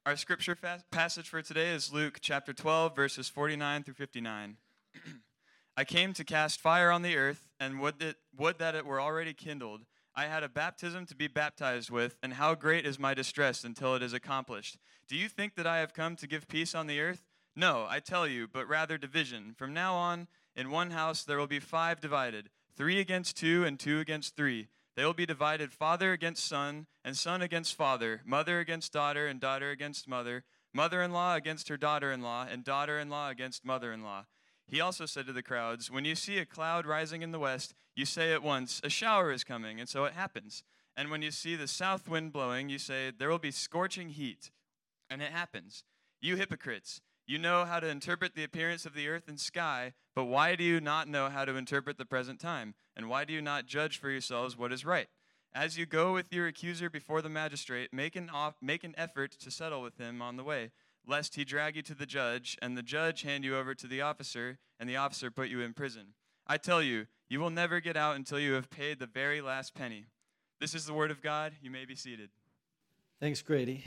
Our scripture passage for today is Luke chapter 12, verses 49 through 59. I came to cast fire on the earth, and would that it were already kindled. I had a baptism to be baptized with, and how great is my distress until it is accomplished. Do you think that I have come to give peace on the earth? No, I tell you, but rather division. From now on, in one house there will be 5 divided, 3 against 2 and 2 against 3. They will be divided father against son, and son against father, mother against daughter, and daughter against mother, mother-in-law against her daughter-in-law, and daughter-in-law against mother-in-law. He also said to the crowds, when you see a cloud rising in the west, you say at once, a shower is coming, and so it happens. And when you see the south wind blowing, you say, there will be scorching heat, and it happens. You hypocrites, you know how to interpret the appearance of the earth and sky, but why do you not know how to interpret the present time? And why do you not judge for yourselves what is right? As you go with your accuser before the magistrate, make an effort to settle with him on the way, lest he drag you to the judge, and the judge hand you over to the officer, and the officer put you in prison. I tell you, you will never get out until you have paid the very last penny. This is the word of God. You may be seated. Thanks, Grady.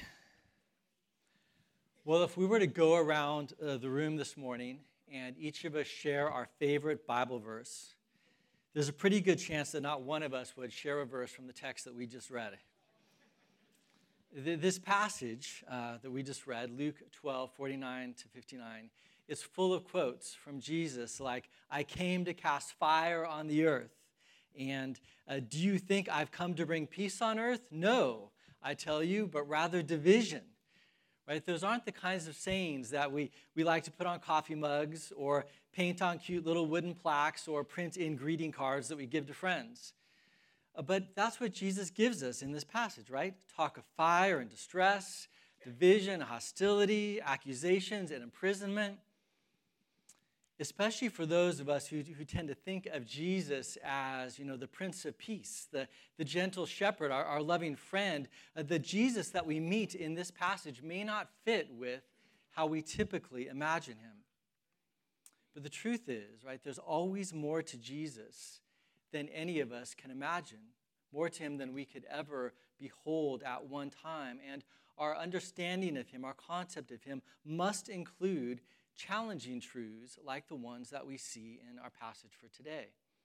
Well, if we were to go around the room this morning and each of us share our favorite Bible verse, there's a pretty good chance that not one of us would share a verse from the text that we just read. This passage that we just read, Luke 12, 49 to 59, is full of quotes from Jesus like, I came to cast fire on the earth. And do you think I've come to bring peace on earth? No, I tell you, but rather division. Right? Those aren't the kinds of sayings that we like to put on coffee mugs or paint on cute little wooden plaques or print in greeting cards that we give to friends. But that's what Jesus gives us in this passage, right? Talk of fire and distress, division, hostility, accusations, and imprisonment. Especially for those of us who tend to think of Jesus as, the Prince of Peace, the gentle shepherd, our loving friend. The Jesus that we meet in this passage may not fit with how we typically imagine him. But the truth is, right, there's always more to Jesus than any of us can imagine, more to him than we could ever behold at one time. And our understanding of him, our concept of him, must include challenging truths like the ones that we see in our passage for today.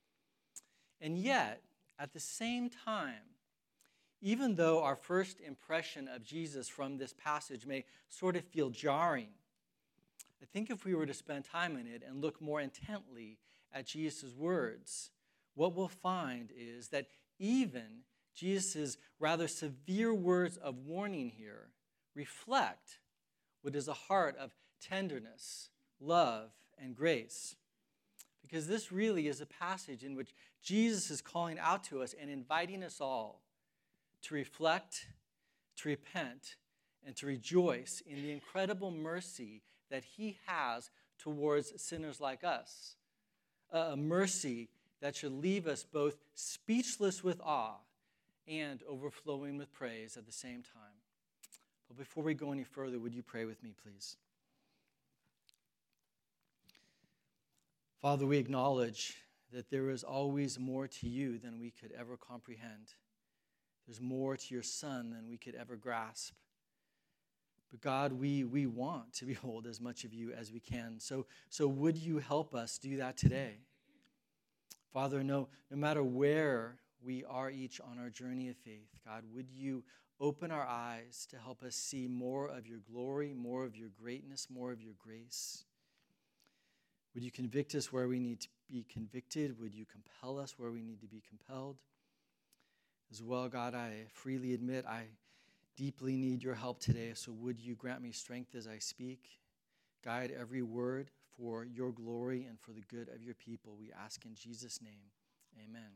And yet, at the same time, even though our first impression of Jesus from this passage may sort of feel jarring, I think if we were to spend time in it and look more intently at Jesus' words, what we'll find is that even Jesus' rather severe words of warning here reflect what is a heart of tenderness, love, and grace. Because this really is a passage in which Jesus is calling out to us and inviting us all to reflect, to repent, and to rejoice in the incredible mercy that he has towards sinners like us. A mercy that should leave us both speechless with awe and overflowing with praise at the same time. But before we go any further, would you pray with me, please? Father, we acknowledge that there is always more to you than we could ever comprehend. There's more to your Son than we could ever grasp. But God, we want to behold as much of you as we can. So would you help us do that today? Father, no matter where we are each on our journey of faith, God, would you open our eyes to help us see more of your glory, more of your greatness, more of your grace? Would you convict us where we need to be convicted? Would you compel us where we need to be compelled? As well, God, I freely admit I deeply need your help today, so would you grant me strength as I speak? Guide every word for your glory and for the good of your people. We ask in Jesus' name, amen.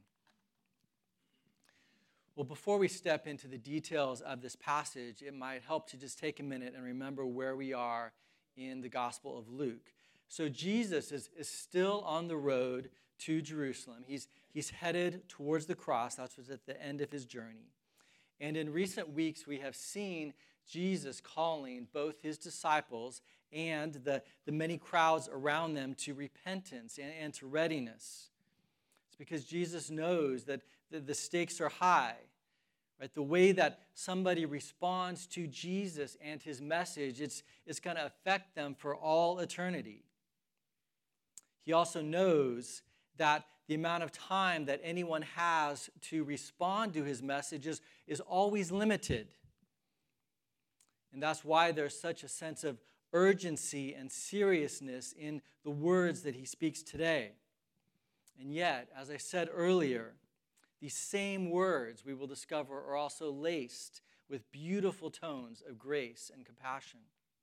Well, before we step into the details of this passage, it might help to just take a minute and remember where we are in the Gospel of Luke. So Jesus is still on the road to Jerusalem. He's headed towards the cross. That's what's at the end of his journey. And in recent weeks, we have seen Jesus calling both his disciples and the many crowds around them to repentance and to readiness. It's because Jesus knows that the stakes are high, Right? The way that somebody responds to Jesus and his message, it's going to affect them for all eternity. He also knows that the amount of time that anyone has to respond to his message is always limited. And that's why there's such a sense of urgency and seriousness in the words that he speaks today. And yet, as I said earlier, these same words we will discover are also laced with beautiful tones of grace and compassion.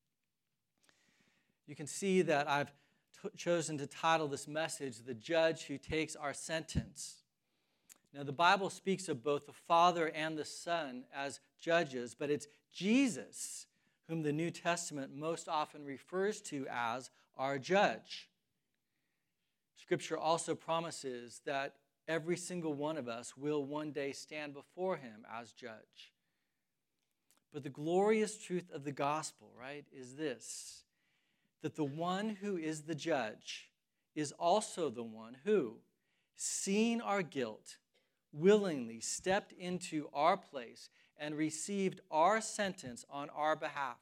You can see that I've chosen to title this message, "The Judge Who Takes Our Sentence." Now, the Bible speaks of both the Father and the Son as judges, but it's Jesus whom the New Testament most often refers to as our judge. Scripture also promises that every single one of us will one day stand before him as judge. But the glorious truth of the gospel, right, is this, that the one who is the judge is also the one who, seeing our guilt, willingly stepped into our place and received our sentence on our behalf.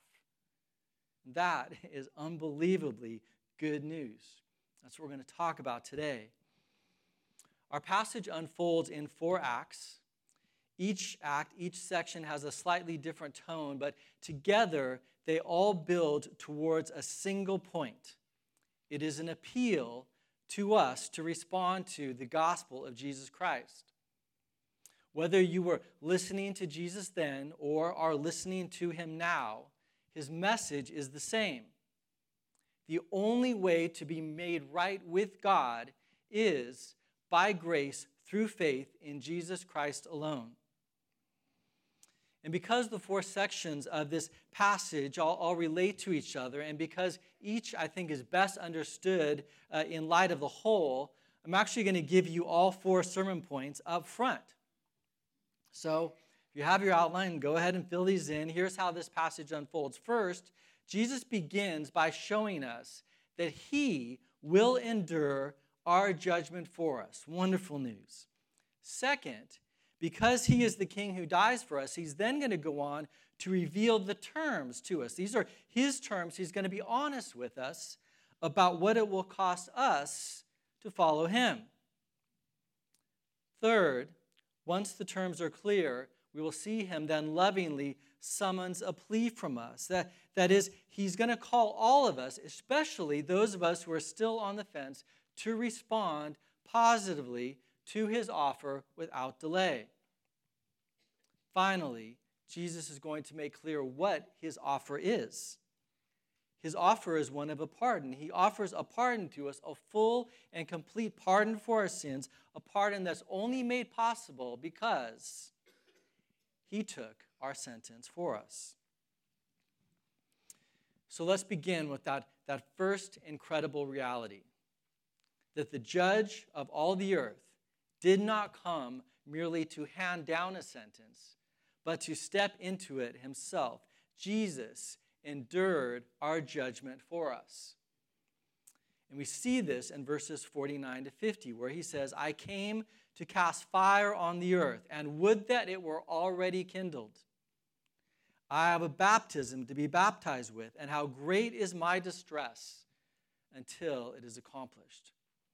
That is unbelievably good news. That's what we're going to talk about today. Our passage unfolds in 4 acts. Each act, each section has a slightly different tone, but together they all build towards a single point. It is an appeal to us to respond to the gospel of Jesus Christ. Whether you were listening to Jesus then or are listening to him now, his message is the same. The only way to be made right with God is by grace through faith in Jesus Christ alone. And because the 4 sections of this passage all relate to each other, and because each, I think, is best understood in light of the whole, I'm actually going to give you all 4 sermon points up front. So if you have your outline, go ahead and fill these in. Here's how this passage unfolds. First, Jesus begins by showing us that he will endure our judgment for us. Wonderful news. Second, because he is the king who dies for us, he's then going to go on to reveal the terms to us. These are his terms. He's going to be honest with us about what it will cost us to follow him. Third, once the terms are clear, we will see him then lovingly summons a plea from us. That is, he's going to call all of us, especially those of us who are still on the fence, to respond positively to his offer without delay. Finally, Jesus is going to make clear what his offer is. His offer is one of a pardon. He offers a pardon to us, a full and complete pardon for our sins, a pardon that's only made possible because he took our sentence for us. So let's begin with that first incredible reality, that the judge of all the earth did not come merely to hand down a sentence, but to step into it himself. Jesus endured our judgment for us. And we see this in verses 49 to 50, where he says, "I came to cast fire on the earth, and would that it were already kindled. I have a baptism to be baptized with, and how great is my distress until it is accomplished."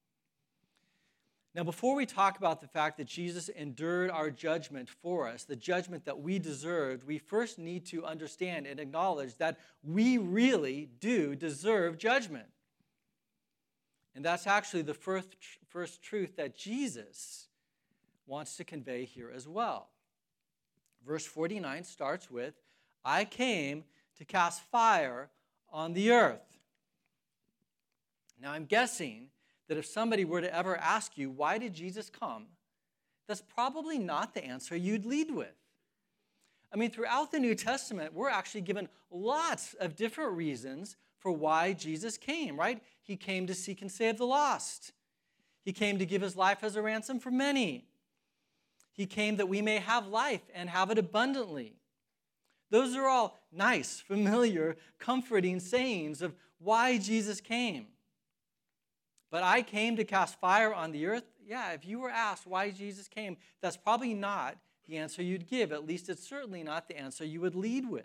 Now, before we talk about the fact that Jesus endured our judgment for us, the judgment that we deserved, we first need to understand and acknowledge that we really do deserve judgment. And that's actually the first truth that Jesus wants to convey here as well. Verse 49 starts with, "I came to cast fire on the earth." Now, I'm guessing that if somebody were to ever ask you, why did Jesus come? That's probably not the answer you'd lead with. I mean, throughout the New Testament, we're actually given lots of different reasons for why Jesus came, right? He came to seek and save the lost. He came to give his life as a ransom for many. He came that we may have life and have it abundantly. Those are all nice, familiar, comforting sayings of why Jesus came. But I came to cast fire on the earth. Yeah, if you were asked why Jesus came, that's probably not the answer you'd give. At least it's certainly not the answer you would lead with.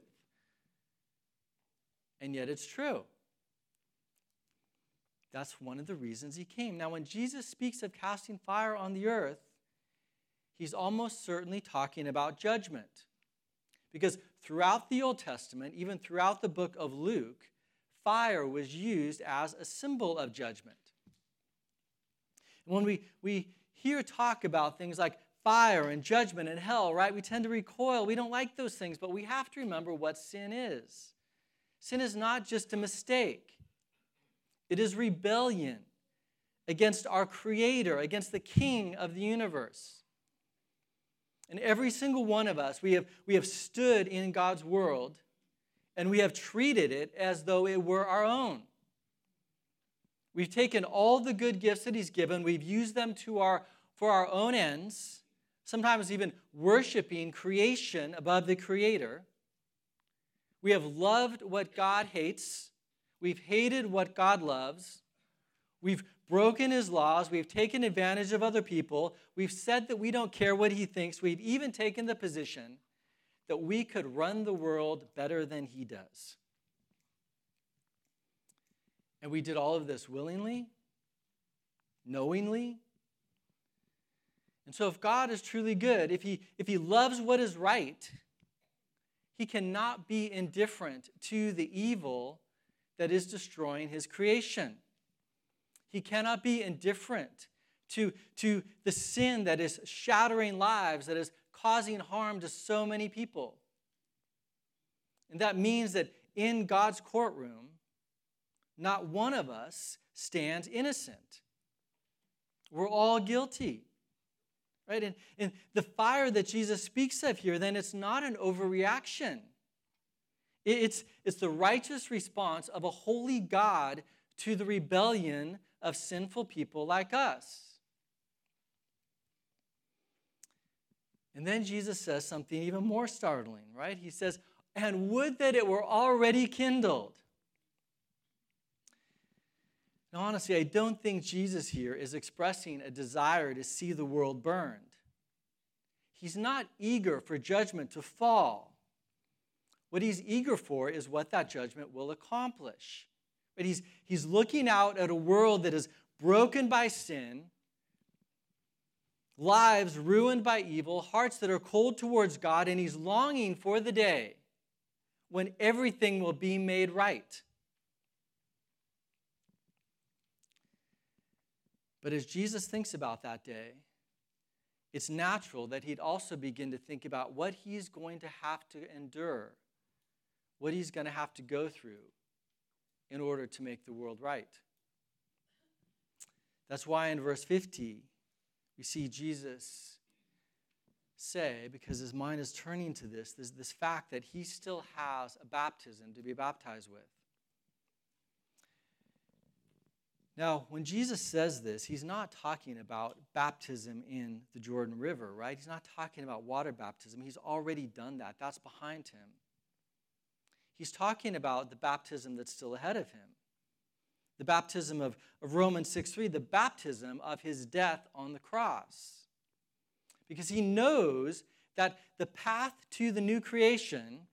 And yet it's true. That's one of the reasons he came. Now, when Jesus speaks of casting fire on the earth, he's almost certainly talking about judgment. Because throughout the Old Testament, even throughout the book of Luke, fire was used as a symbol of judgment. And when we hear talk about things like fire and judgment and hell, right, we tend to recoil. We don't like those things, but we have to remember what sin is. Sin is not just a mistake. It is rebellion against our Creator, against the King of the universe. And every single one of us, we have stood in God's world, and we have treated it as though it were our own. We've taken all the good gifts that he's given, we've used them for our own ends, sometimes even worshiping creation above the Creator. We have loved what God hates. We've hated what God loves. We've broken his laws. We've taken advantage of other people. We've said that we don't care what he thinks. We've even taken the position that we could run the world better than he does. And we did all of this willingly, knowingly. And so if God is truly good, if he loves what is right, he cannot be indifferent to the evil that is destroying his creation. He cannot be indifferent to the sin that is shattering lives, that is causing harm to so many people. And that means that in God's courtroom, not one of us stands innocent. We're all guilty. Right? And the fire that Jesus speaks of here, then it's not an overreaction. It's the righteous response of a holy God to the rebellion of sinful people like us. And then Jesus says something even more startling, right? He says, "And would that it were already kindled." Now, honestly, I don't think Jesus here is expressing a desire to see the world burned. He's not eager for judgment to fall. What he's eager for is what that judgment will accomplish. But he's looking out at a world that is broken by sin, lives ruined by evil, hearts that are cold towards God, and he's longing for the day when everything will be made right. But as Jesus thinks about that day, it's natural that he'd also begin to think about what he's going to have to endure, what he's going to have to go through in order to make the world right. That's why in verse 50, we see Jesus say, because his mind is turning to this fact that he still has a baptism to be baptized with. Now, when Jesus says this, he's not talking about baptism in the Jordan River, right? He's not talking about water baptism. He's already done that. That's behind him. He's talking about the baptism that's still ahead of him. The baptism of Romans 6:3, the baptism of his death on the cross. Because he knows that the path to the new creation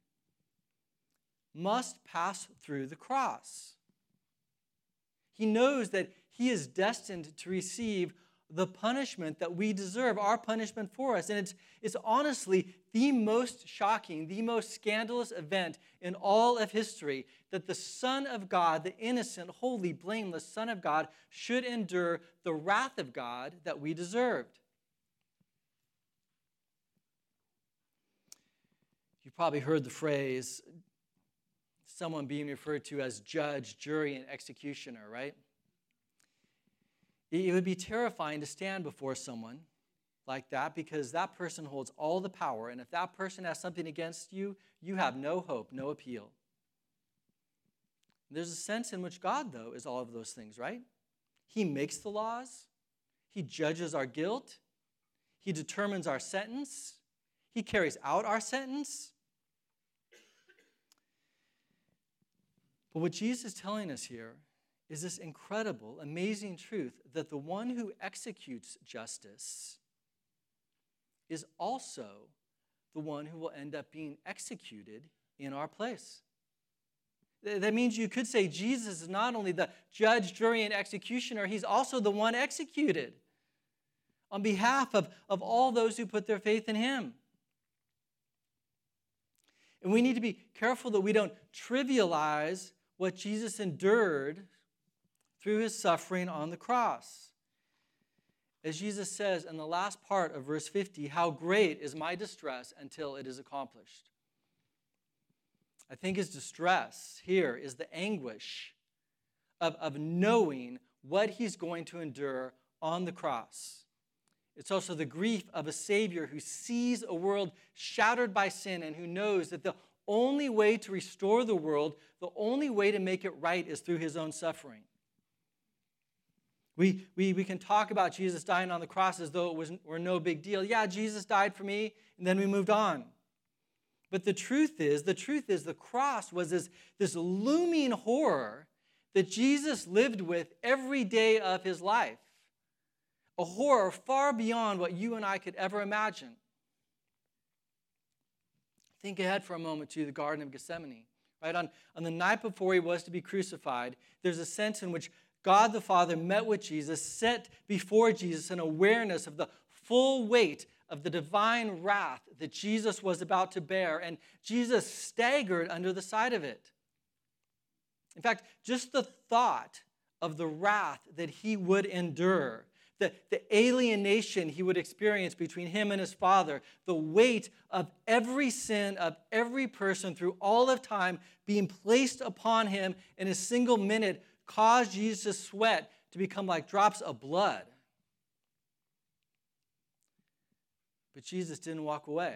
must pass through the cross. He knows that he is destined to receive the punishment that we deserve, our punishment for us. And it's honestly the most shocking, the most scandalous event in all of history that the Son of God, the innocent, holy, blameless Son of God, should endure the wrath of God that we deserved. You've probably heard the phrase, someone being referred to as judge, jury, and executioner, right? It would be terrifying to stand before someone like that because that person holds all the power, and if that person has something against you, you have no hope, no appeal. There's a sense in which God, though, is all of those things, right? He makes the laws. He judges our guilt. He determines our sentence. He carries out our sentence. But what Jesus is telling us here is this incredible, amazing truth that the one who executes justice is also the one who will end up being executed in our place. That means you could say Jesus is not only the judge, jury, and executioner, he's also the one executed on behalf of all those who put their faith in him. And we need to be careful that we don't trivialize what Jesus endured through his suffering on the cross. As Jesus says in the last part of verse 50, how great is my distress until it is accomplished. I think his distress here is the anguish of knowing what he's going to endure on the cross. It's also the grief of a Savior who sees a world shattered by sin and who knows that the only way to restore the world, the only way to make it right is through his own suffering. We can talk about Jesus dying on the cross as though it were no big deal. Yeah, Jesus died for me, and then we moved on. But the truth is the cross was this looming horror that Jesus lived with every day of his life. A horror far beyond what you and I could ever imagine. Think ahead for a moment to the Garden of Gethsemane. Right? On the night before he was to be crucified, there's a sense in which God the Father met with Jesus, set before Jesus an awareness of the full weight of the divine wrath that Jesus was about to bear, and Jesus staggered under the sight of it. In fact, just the thought of the wrath that he would endure, the alienation he would experience between him and his Father, the weight of every sin of every person through all of time being placed upon him in a single minute caused Jesus' sweat to become like drops of blood. But Jesus didn't walk away.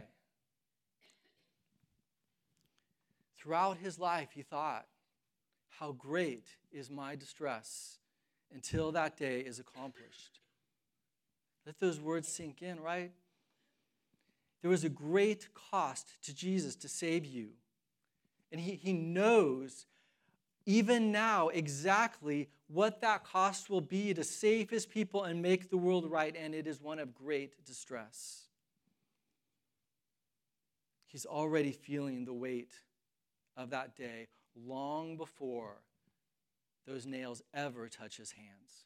Throughout his life, he thought, how great is my distress until that day is accomplished. Let those words sink in, right? There was a great cost to Jesus to save you. And he knows even now exactly what that cost will be to save his people and make the world right, and it is one of great distress. He's already feeling the weight of that day long before those nails ever touch his hands.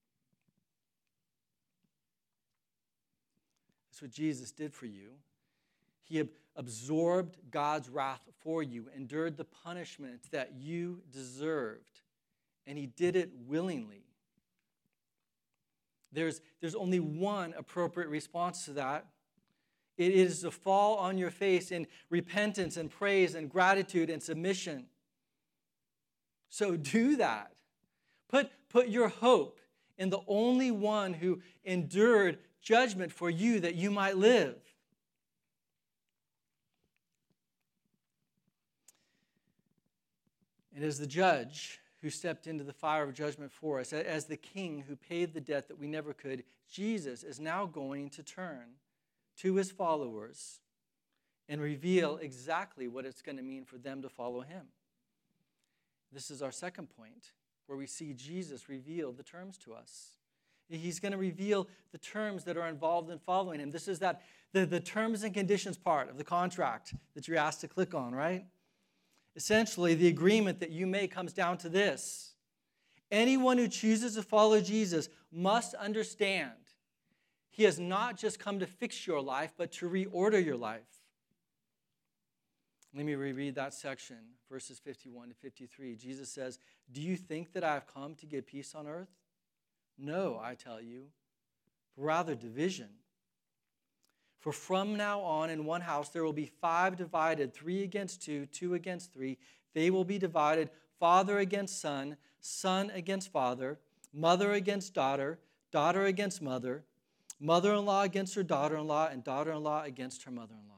That's what Jesus did for you. He absorbed God's wrath for you, endured the punishment that you deserved, and he did it willingly. There's only one appropriate response to that. It is to fall on your face in repentance and praise and gratitude and submission. So do that. Put your hope in the only one who endured judgment for you that you might live. And as the judge who stepped into the fire of judgment for us, as the king who paid the debt that we never could, Jesus is now going to turn to his followers and reveal exactly what it's going to mean for them to follow him. This is our second point, where we see Jesus reveal the terms to us. He's going to reveal the terms that are involved in following him. This is the terms and conditions part of the contract that you're asked to click on, right? Essentially, the agreement that you make comes down to this. Anyone who chooses to follow Jesus must understand he has not just come to fix your life, but to reorder your life. Let me reread that section, verses 51 to 53. Jesus says, "Do you think that I have come to give peace on earth? No, I tell you, but rather division. For from now on in one house there will be 5 divided, 3 against 2, 2 against 3. They will be divided, father against son, son against father, mother against daughter, daughter against mother, mother-in-law against her daughter-in-law, and daughter-in-law against her mother-in-law."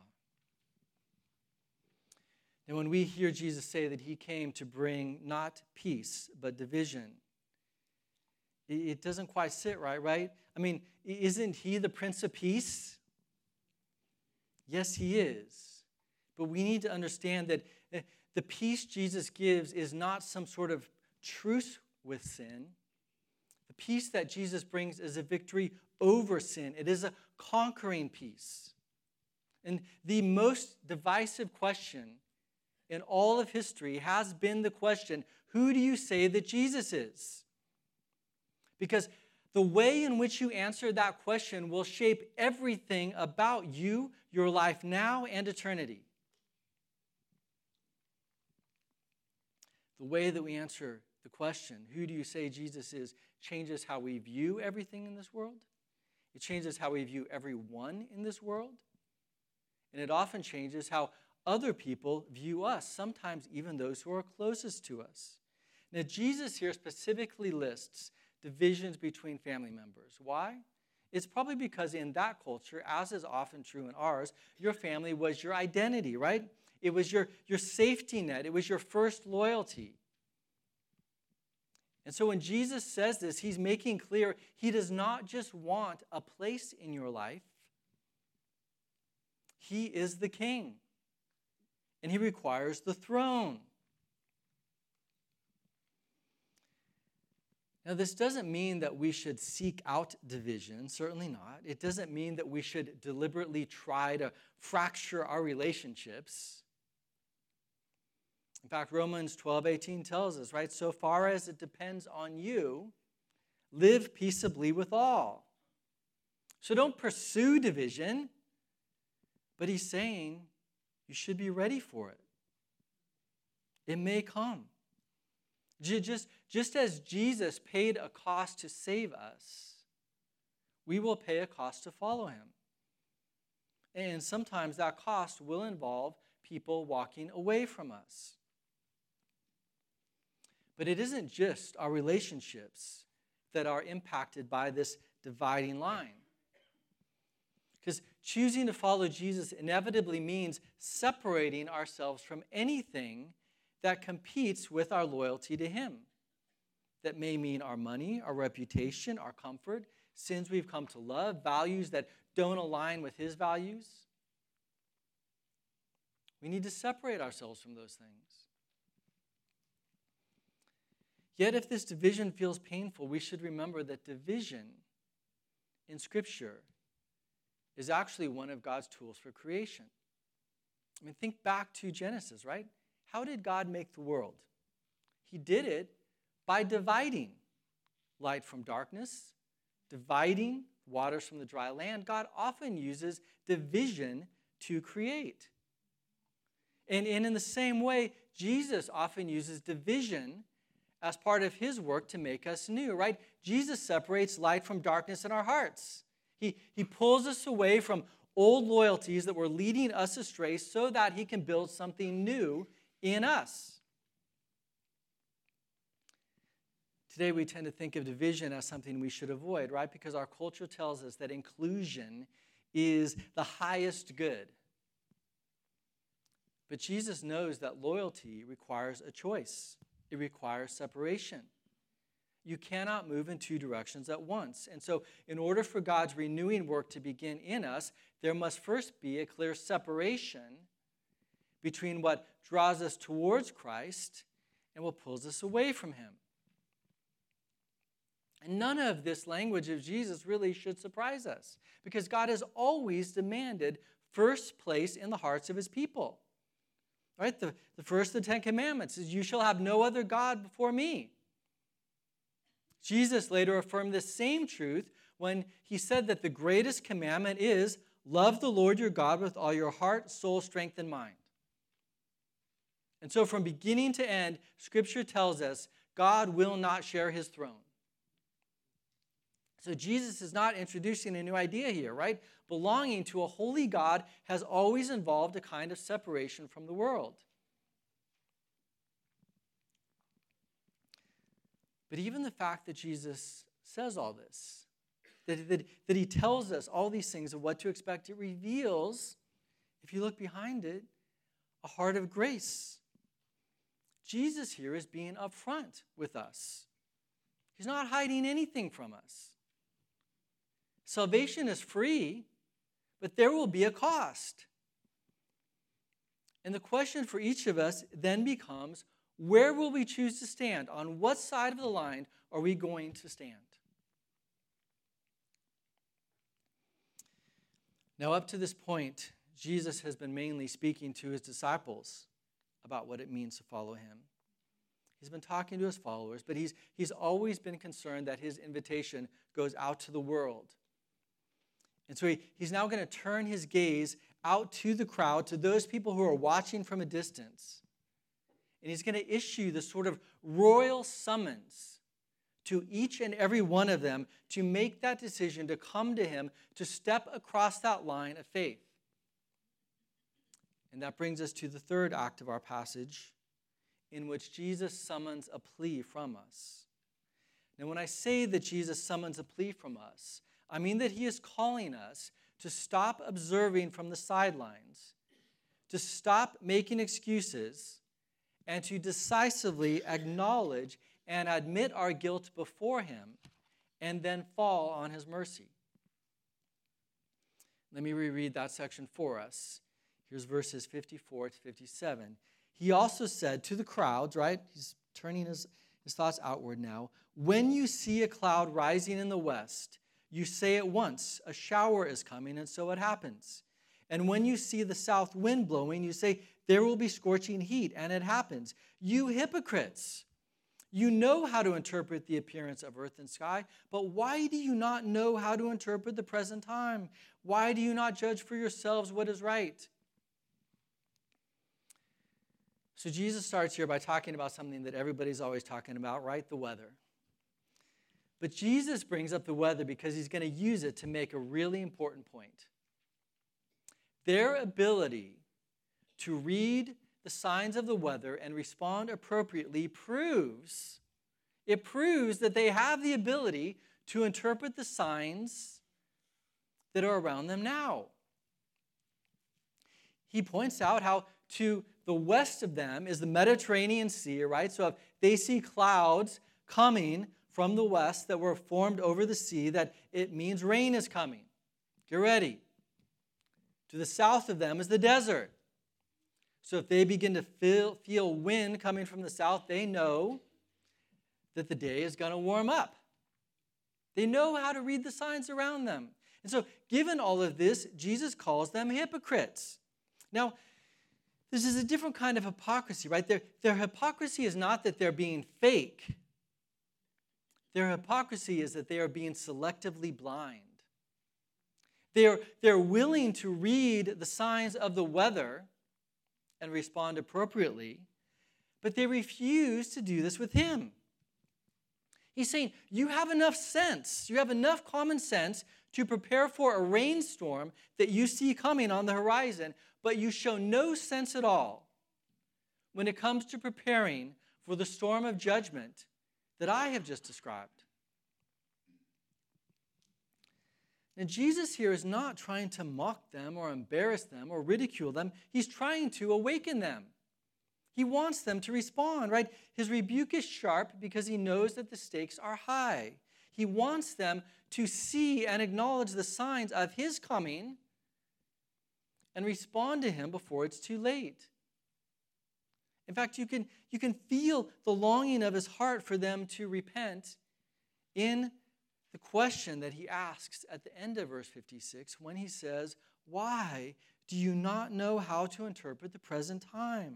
And when we hear Jesus say that he came to bring not peace, but division, it doesn't quite sit right? I mean, isn't he the Prince of Peace? Yes, he is. But we need to understand that the peace Jesus gives is not some sort of truce with sin. The peace that Jesus brings is a victory over sin. It is a conquering peace. And the most divisive question in all of history has been the question, who do you say that Jesus is? Because the way in which you answer that question will shape everything about you, your life now, and eternity. The way that we answer the question, who do you say Jesus is, changes how we view everything in this world. It changes how we view everyone in this world. And it often changes how other people view us, sometimes even those who are closest to us. Now, Jesus here specifically lists divisions between family members. Why? It's probably because in that culture, as is often true in ours, your family was your identity, right? It was your safety net. It was your first loyalty. And so when Jesus says this, he's making clear he does not just want a place in your life. He is the king, and he requires the throne. Now, this doesn't mean that we should seek out division, certainly not. It doesn't mean that we should deliberately try to fracture our relationships. In fact, Romans 12:18 tells us, right, so far as it depends on you, live peaceably with all. So don't pursue division, but he's saying you should be ready for it. It may come. Just as Jesus paid a cost to save us, we will pay a cost to follow him. And sometimes that cost will involve people walking away from us. But it isn't just our relationships that are impacted by this dividing line. Because choosing to follow Jesus inevitably means separating ourselves from anything that competes with our loyalty to him. That may mean our money, our reputation, our comfort, sins we've come to love, values that don't align with his values. We need to separate ourselves from those things. Yet if this division feels painful, we should remember that division in Scripture is actually one of God's tools for creation. I mean, think back to Genesis, right? How did God make the world? He did it by dividing light from darkness, dividing waters from the dry land. God often uses division to create. And in the same way, Jesus often uses division as part of his work to make us new, right? Jesus separates light from darkness in our hearts. He pulls us away from old loyalties that were leading us astray so that he can build something new in us. Today we tend to think of division as something we should avoid, right? Because our culture tells us that inclusion is the highest good. But Jesus knows that loyalty requires a choice. It requires separation. You cannot move in two directions at once. And so in order for God's renewing work to begin in us, there must first be a clear separation between what draws us towards Christ and what pulls us away from him. And none of this language of Jesus really should surprise us, because God has always demanded first place in the hearts of his people. Right? The first of the 10 Commandments is, you shall have no other God before me. Jesus later affirmed this same truth when he said that the greatest commandment is, love the Lord your God with all your heart, soul, strength, and mind. And so from beginning to end, Scripture tells us God will not share his throne. So Jesus is not introducing a new idea here, right? Belonging to a holy God has always involved a kind of separation from the world. But even the fact that Jesus says all this, that he tells us all these things of what to expect, it reveals, if you look behind it, a heart of grace. Jesus here is being upfront with us. He's not hiding anything from us. Salvation is free, but there will be a cost. And the question for each of us then becomes, where will we choose to stand? On what side of the line are we going to stand? Now, up to this point, Jesus has been mainly speaking to his disciples about what it means to follow him. He's been talking to his followers, but he's always been concerned that his invitation goes out to the world. And so he's now going to turn his gaze out to the crowd, to those people who are watching from a distance. And he's going to issue this sort of royal summons to each and every one of them to make that decision to come to him, to step across that line of faith. And that brings us to the third act of our passage, in which Jesus summons a plea from us. Now, when I say that Jesus summons a plea from us, I mean that he is calling us to stop observing from the sidelines, to stop making excuses, and to decisively acknowledge and admit our guilt before him, and then fall on his mercy. Let me reread that section for us. Here's verses 54 to 57. He also said to the crowds, right? He's turning his thoughts outward now. When you see a cloud rising in the west, you say at once, a shower is coming, and so it happens. And when you see the south wind blowing, you say, there will be scorching heat, and it happens. You hypocrites! You know how to interpret the appearance of earth and sky, but why do you not know how to interpret the present time? Why do you not judge for yourselves what is right? So Jesus starts here by talking about something that everybody's always talking about, right? The weather. But Jesus brings up the weather because he's going to use it to make a really important point. Their ability to read the signs of the weather and respond appropriately proves that they have the ability to interpret the signs that are around them now. He points out how to the west of them is the Mediterranean Sea, right? So if they see clouds coming from the west that were formed over the sea, that it means rain is coming. Get ready. To the south of them is the desert. So if they begin to feel wind coming from the south, they know that the day is going to warm up. They know how to read the signs around them. And so given all of this, Jesus calls them hypocrites. Now, this is a different kind of hypocrisy, right? Their hypocrisy is not that they're being fake. Their hypocrisy is that they are being selectively blind. They're willing to read the signs of the weather and respond appropriately, but they refuse to do this with him. He's saying, you have enough sense, you have enough common sense to prepare for a rainstorm that you see coming on the horizon, but you show no sense at all when it comes to preparing for the storm of judgment that I have just described. And Jesus here is not trying to mock them or embarrass them or ridicule them. He's trying to awaken them. He wants them to respond, right? His rebuke is sharp because he knows that the stakes are high. He wants them to see and acknowledge the signs of his coming and respond to him before it's too late. In fact, you can feel the longing of his heart for them to repent in the question that he asks at the end of verse 56 when he says, why do you not know how to interpret the present time?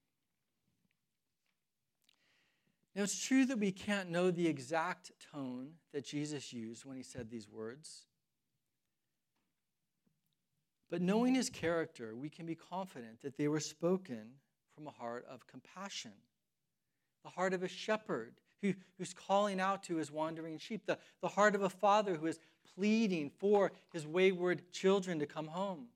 Now, it's true that we can't know the exact tone that Jesus used when he said these words. But knowing his character, we can be confident that they were spoken from a heart of compassion, the heart of a shepherd who's calling out to his wandering sheep, the heart of a father who is pleading for his wayward children to come home.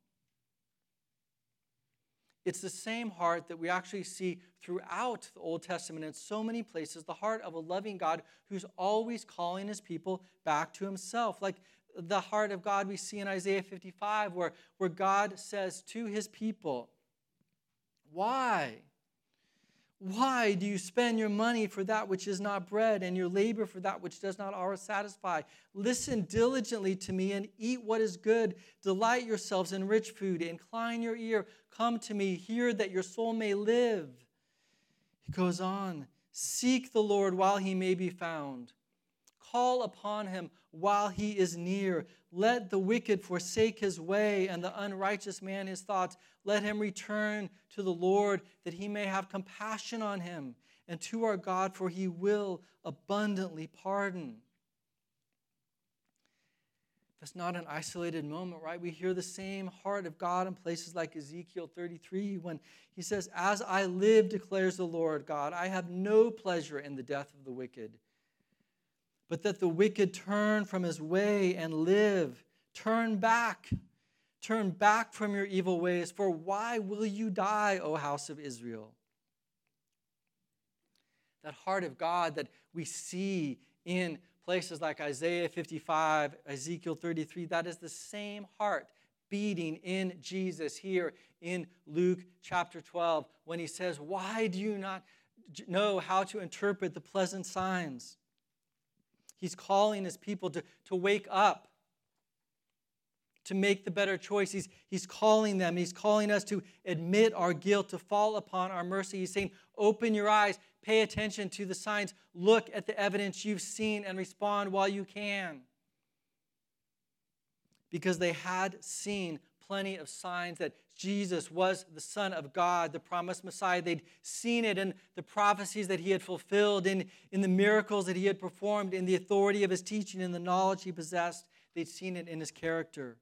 It's the same heart that we actually see throughout the Old Testament in so many places, the heart of a loving God who's always calling his people back to himself, like the heart of God we see in Isaiah 55, where God says to his people, why? Why do you spend your money for that which is not bread, and your labor for that which does not always satisfy? Listen diligently to me and eat what is good. Delight yourselves in rich food. Incline your ear. Come to me. Hear that your soul may live. He goes on. Seek the Lord while he may be found. Call upon him while he is near. Let the wicked forsake his way, and the unrighteous man his thoughts. Let him return to the Lord, that he may have compassion on him, and to our God, for he will abundantly pardon. That's not an isolated moment, right? We hear the same heart of God in places like Ezekiel 33 when he says, "As I live, declares the Lord God, I have no pleasure in the death of the wicked, but that the wicked turn from his way and live. Turn back from your evil ways, for why will you die, O house of Israel?" That heart of God that we see in places like Isaiah 55, Ezekiel 33, that is the same heart beating in Jesus here in Luke chapter 12 when he says, "Why do you not know how to interpret the pleasant signs?" He's calling his people to wake up, to make the better choice. He's calling them. He's calling us to admit our guilt, to fall upon our mercy. He's saying, open your eyes, pay attention to the signs, look at the evidence you've seen, and respond while you can. Because they had seen plenty of signs that Jesus was the Son of God, the promised Messiah. They'd seen it in the prophecies that he had fulfilled, in the miracles that he had performed, in the authority of his teaching, in the knowledge he possessed. They'd seen it in his character.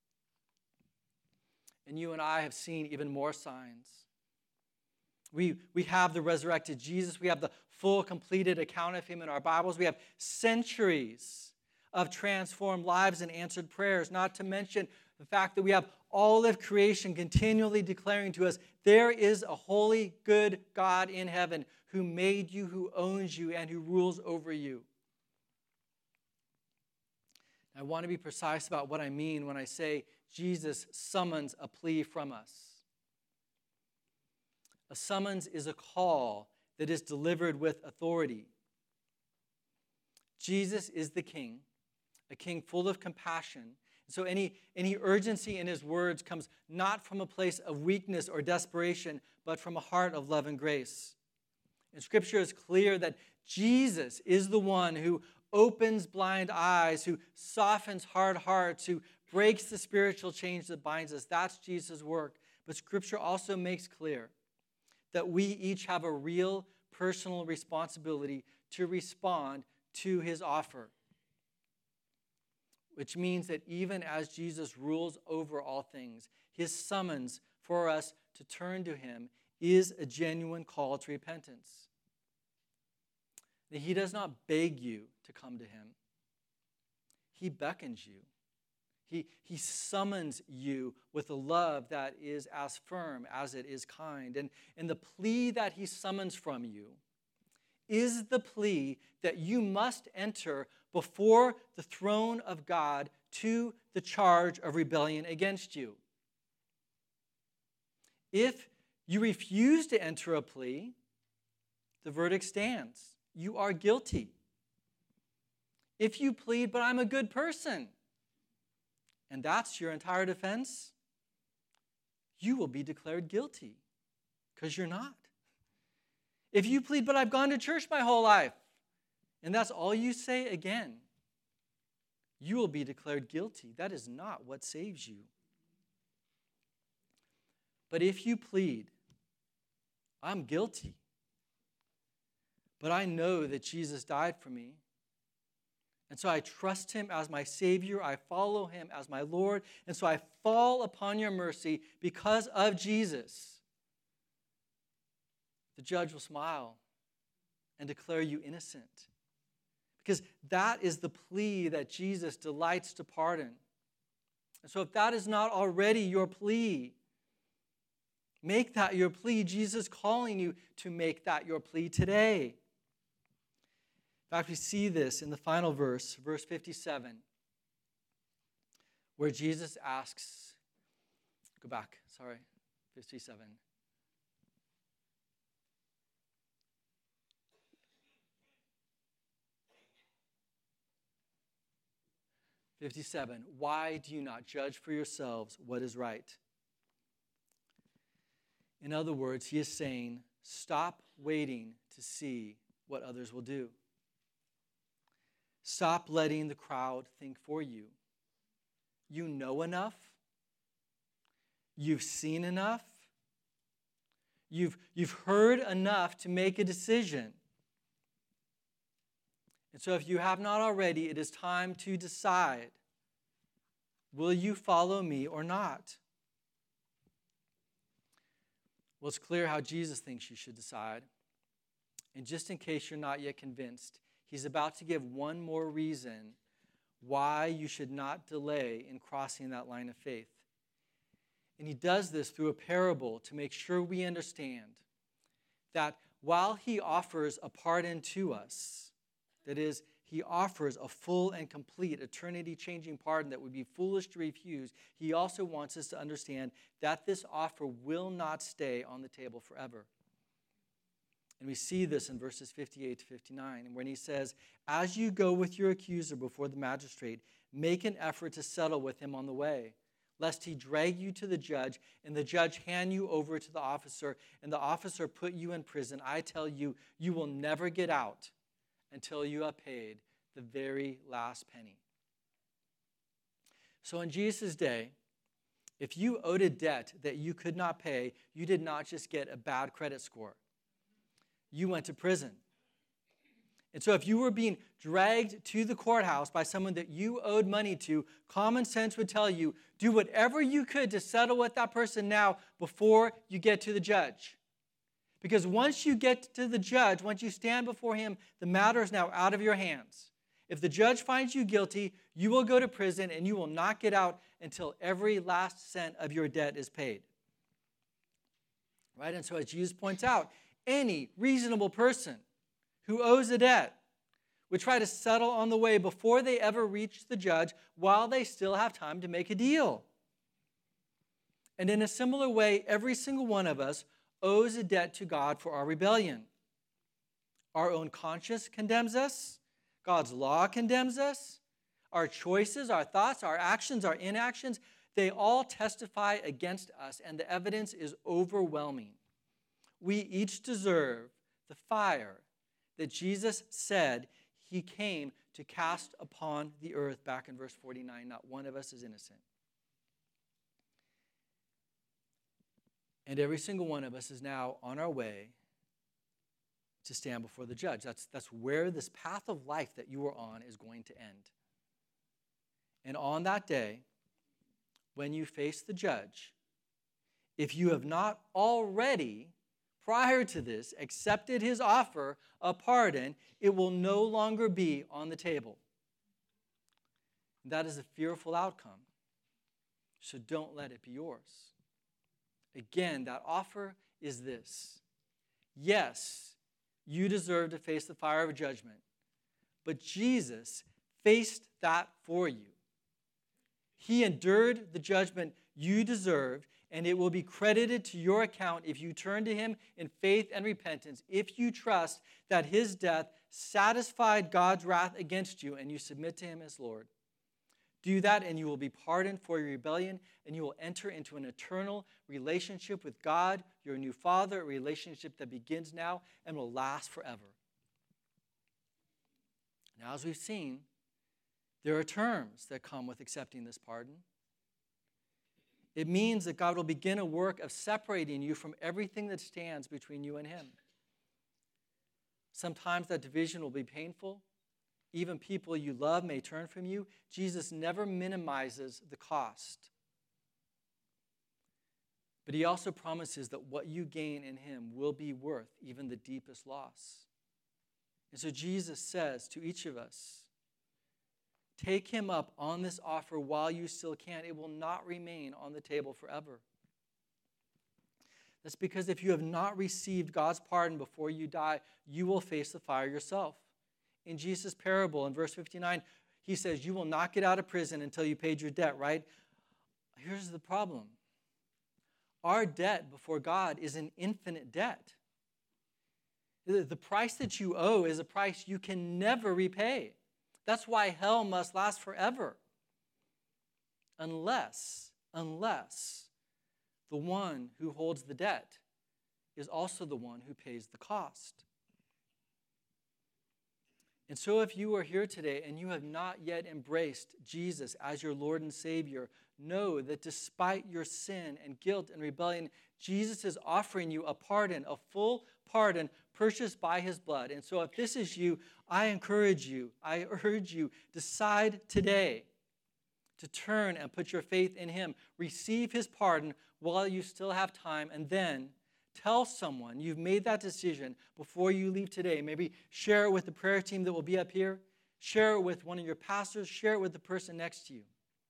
And you and I have seen even more signs. We have the resurrected Jesus. We have the full, completed account of him in our Bibles. We have centuries of transformed lives and answered prayers, not to mention the fact that we have all of creation continually declaring to us, there is a holy, good God in heaven who made you, who owns you, and who rules over you. I want to be precise about what I mean when I say Jesus summons a plea from us. A summons is a call that is delivered with authority. Jesus is the King, a King full of compassion. So any urgency in his words comes not from a place of weakness or desperation, but from a heart of love and grace. And Scripture is clear that Jesus is the one who opens blind eyes, who softens hard hearts, who breaks the spiritual chains that binds us. That's Jesus' work. But Scripture also makes clear that we each have a real personal responsibility to respond to his offer. Which means that even as Jesus rules over all things, his summons for us to turn to him is a genuine call to repentance. That he does not beg you to come to him. He beckons you. He summons you with a love that is as firm as it is kind. And the plea that he summons from you is the plea that you must enter before the throne of God to the charge of rebellion against you. If you refuse to enter a plea, the verdict stands. You are guilty. If you plead, but I'm a good person, and that's your entire defense, you will be declared guilty because you're not. If you plead, but I've gone to church my whole life, and that's all you say again, you will be declared guilty. That is not what saves you. But if you plead, I'm guilty, but I know that Jesus died for me, and so I trust him as my Savior, I follow him as my Lord, and so I fall upon your mercy because of Jesus, the judge will smile and declare you innocent. Because that is the plea that Jesus delights to pardon. And so if that is not already your plea, make that your plea. Jesus is calling you to make that your plea today. In fact, we see this in the final verse, verse 57, where Jesus asks, 57. Why do you not judge for yourselves what is right? In other words, he is saying, stop waiting to see what others will do. Stop letting the crowd think for you. You know enough. You've seen enough. You've heard enough to make a decision. And so if you have not already, it is time to decide. Will you follow me or not? Well, it's clear how Jesus thinks you should decide. And just in case you're not yet convinced, he's about to give one more reason why you should not delay in crossing that line of faith. And he does this through a parable to make sure we understand that while he offers a pardon to us, that is, he offers a full and complete eternity-changing pardon that would be foolish to refuse, he also wants us to understand that this offer will not stay on the table forever. And we see this in verses 58 to 59, when he says, as you go with your accuser before the magistrate, make an effort to settle with him on the way, lest he drag you to the judge, and the judge hand you over to the officer, and the officer put you in prison. I tell you, you will never get out until you have paid the very last penny. So in Jesus' day, if you owed a debt that you could not pay, you did not just get a bad credit score. You went to prison. And so if you were being dragged to the courthouse by someone that you owed money to, common sense would tell you, do whatever you could to settle with that person now before you get to the judge. Because once you get to the judge, once you stand before him, the matter is now out of your hands. If the judge finds you guilty, you will go to prison and you will not get out until every last cent of your debt is paid. Right? And so as Jesus points out, any reasonable person who owes a debt would try to settle on the way before they ever reach the judge while they still have time to make a deal. And in a similar way, every single one of us owes a debt to God for our rebellion. Our own conscience condemns us. God's law condemns us. Our choices, our thoughts, our actions, our inactions, they all testify against us, and the evidence is overwhelming. We each deserve the fire that Jesus said he came to cast upon the earth back in verse 49. Not one of us is innocent. And every single one of us is now on our way to stand before the judge. That's where this path of life that you are on is going to end. And on that day, when you face the judge, if you have not already, prior to this, accepted his offer of pardon, it will no longer be on the table. That is a fearful outcome. So don't let it be yours. Again, that offer is this. Yes, you deserve to face the fire of judgment, but Jesus faced that for you. He endured the judgment you deserved, and it will be credited to your account if you turn to him in faith and repentance, if you trust that his death satisfied God's wrath against you and you submit to him as Lord. Do that and you will be pardoned for your rebellion, and you will enter into an eternal relationship with God, your new Father, a relationship that begins now and will last forever. Now, as we've seen, there are terms that come with accepting this pardon. It means that God will begin a work of separating you from everything that stands between you and him. Sometimes that division will be painful. Even people you love may turn from you. Jesus never minimizes the cost. But he also promises that what you gain in him will be worth even the deepest loss. And so Jesus says to each of us, take him up on this offer while you still can. It will not remain on the table forever. That's because if you have not received God's pardon before you die, you will face the fire yourself. In Jesus' parable, in verse 59, he says, you will not get out of prison until you paid your debt, right? Here's the problem. Our debt before God is an infinite debt. The price that you owe is a price you can never repay. That's why hell must last forever. Unless the one who holds the debt is also the one who pays the cost. And so if you are here today and you have not yet embraced Jesus as your Lord and Savior, know that despite your sin and guilt and rebellion, Jesus is offering you a pardon, a full pardon purchased by his blood. And so if this is you, I encourage you, I urge you, decide today to turn and put your faith in him. Receive his pardon while you still have time, and then tell someone you've made that decision before you leave today. Maybe share it with the prayer team that will be up here. Share it with one of your pastors. Share it with the person next to you.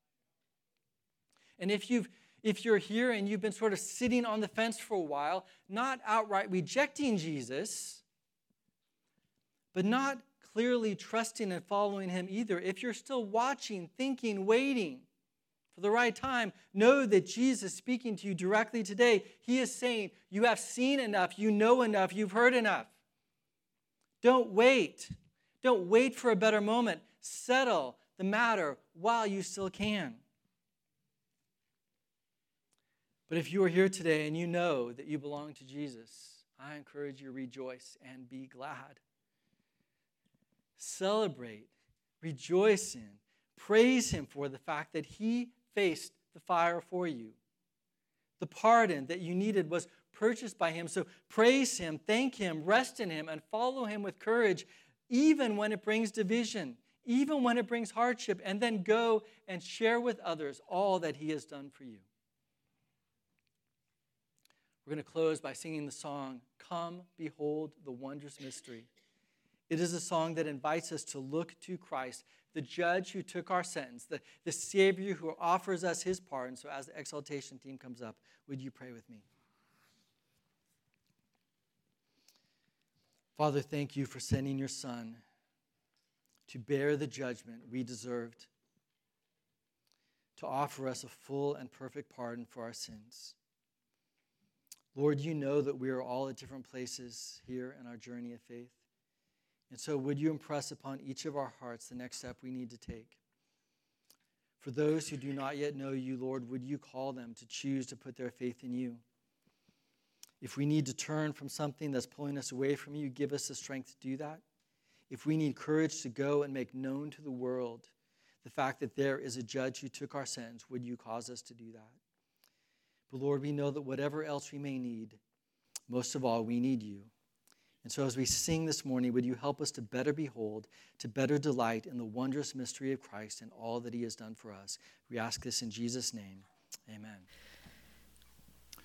And if you're here and you've been sort of sitting on the fence for a while, not outright rejecting Jesus, but not clearly trusting and following him either, if you're still watching, thinking, waiting for the right time, know that Jesus is speaking to you directly today. He is saying, you have seen enough, you know enough, you've heard enough. Don't wait. Don't wait for a better moment. Settle the matter while you still can. But if you are here today and you know that you belong to Jesus, I encourage you to rejoice and be glad. Celebrate, rejoice in, praise him for the fact that he faced the fire for you. The pardon that you needed was purchased by him. So praise him, thank him, rest in him, and follow him with courage, even when it brings division, even when it brings hardship, and then go and share with others all that he has done for you. We're going to close by singing the song, Come, Behold the Wondrous Mystery. It is a song that invites us to look to Christ, the judge who took our sentence, the Savior who offers us his pardon. So as the exaltation team comes up, would you pray with me? Father, thank you for sending your Son to bear the judgment we deserved, to offer us a full and perfect pardon for our sins. Lord, you know that we are all at different places here in our journey of faith. And so would you impress upon each of our hearts the next step we need to take? For those who do not yet know you, Lord, would you call them to choose to put their faith in you? If we need to turn from something that's pulling us away from you, give us the strength to do that. If we need courage to go and make known to the world the fact that there is a judge who took our sentence, would you cause us to do that? But Lord, we know that whatever else we may need, most of all, we need you. And so as we sing this morning, would you help us to better behold, to better delight in the wondrous mystery of Christ and all that he has done for us? We ask this in Jesus' name. Amen.